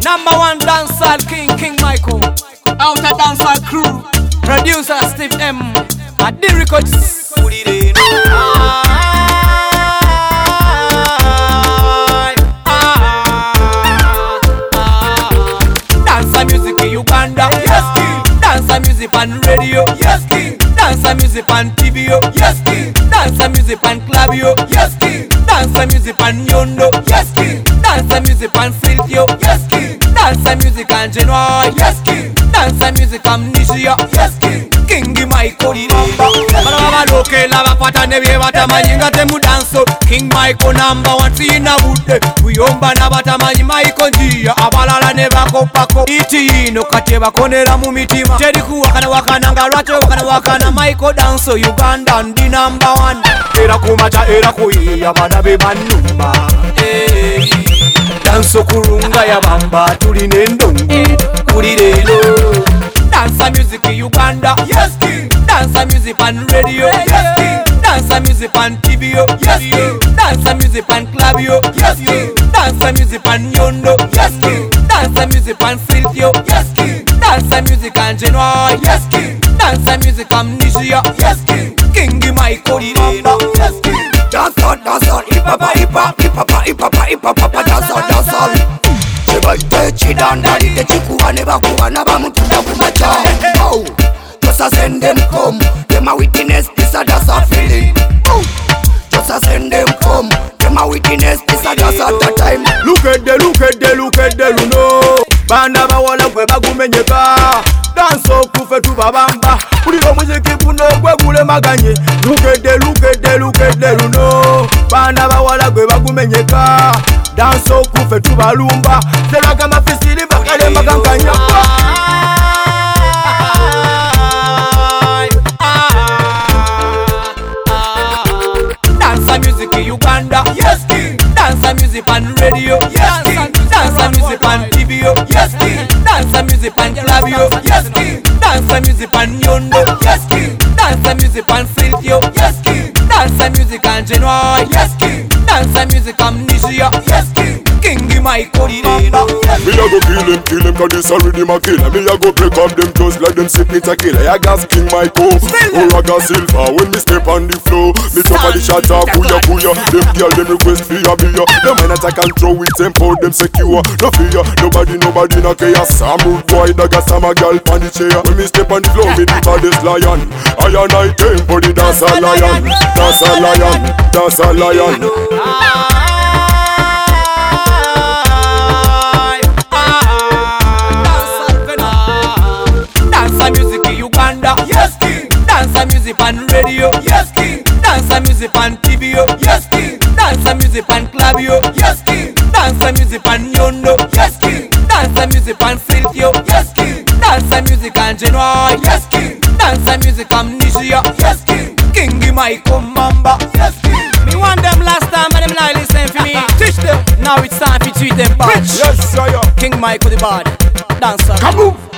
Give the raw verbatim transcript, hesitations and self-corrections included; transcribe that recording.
Number one dancehall king, King Michael. Outer dancehall crew. Producer Steve M. At the records. Dancehall music in Uganda. Yes, king. Dancehall music on radio. Yes, king. Dancehall music on T V. Yes, king. Dancehall music on club. Yes, king. Dancehall music on Yondo. Yes, king. Dancehall music on Silk. Yes, king. Dancehall music on Genoa. Yes, king. Dancehall music on Nigeria. Yes, king. King Michael number. Baba loke lava patane bye batamanyi temu danso. King Michael number one tina budde. Kuyomba na batamanyi Michael njia. Abalala ne bakopako. Iti ino kate bakonera mu mitima. Teri kuwakana wakana nga lwate wakana wakana Michael danso Uganda ndi number one. Era kumacha era kuyiya bana be banumba. Hey. Danso kurunga ya bamba tuli nendongo. Kuli lelo. Dancehall music in Uganda. Yes, king. Dancehall music on radio. Yes, king. Dancehall music on T V. Yes, king. Dancehall music on club. Yes, king. Dancehall music on Yondo. Yes, king. Dancehall music on Silk. Yes, king. Dancehall music on Genoa. Yes, king. Dancehall music on Nigeria. Yes, king. King Michael number. Yes, king. Dancehall, dancehall, hip hop, hip hop, hip hop, hip hop, hip hop, dancehall, dancehall. Chidandali techikuwa neba kuwa na bamutunda kumacha. Oh, just a send them come. Them a witness this a just a feeling. Oh, just a send them come. Them a witness this a just at the time. Look at the, look at the, look at the, you know. Banda bawala kwe bagumenyeka. Danso kufe tu babamba. Kulilo muziki kuno kwe kule maganye. Look at the, look at the, look at the, you know. Banda bawala kwe bagumenyeka. Danso kufe tu balumba. Selaga mafisili bakale magankanya. Dancehall music in Uganda. Yes, king. Dancehall music on radio. Yes, king. Dancehall music on T V. Yes, king. Dancehall music on club. Yes, king. Dancehall music on Yondo. Yes, king. Dancehall music on Silk. Yes, king. Dancehall music on Genoa. Yes, king. Dancehall music on Nigeria. Yes, king. King Michael number. Me a go kill him, kill him, cause this already my killer. Me a go break up them just like them sick it a killer. I gas King Michael, or I gas Silver. When me step on the floor, me talk the shot up, kuya kuya. Them girl them request for a beer. Them men attack and throw with them, hold them secure. No fear, nobody, nobody no care. Some rude boy, that got some a girl on the chair. When me step on the floor, me the baddest lion. I and I came for the dance a lion, dance a lion, dance a lion. Yes, king. Dancehall music on radio. Yes, king. Dancehall music on T V. Yes, king. Dancehall music on club. Yes, king. Dancehall music on Yondo. Yes, king. Dancehall music on Silk. Yes, king. Dancehall music on Genoa. Yes, king. Dancehall music on Nigeria. Yes, king. King Michael Mamba. Yes, king. Me want them last time, but them not listen for me. Teach them. Now it's time to treat them bad. Yes, sir. King Michael the bad dancer. Come on.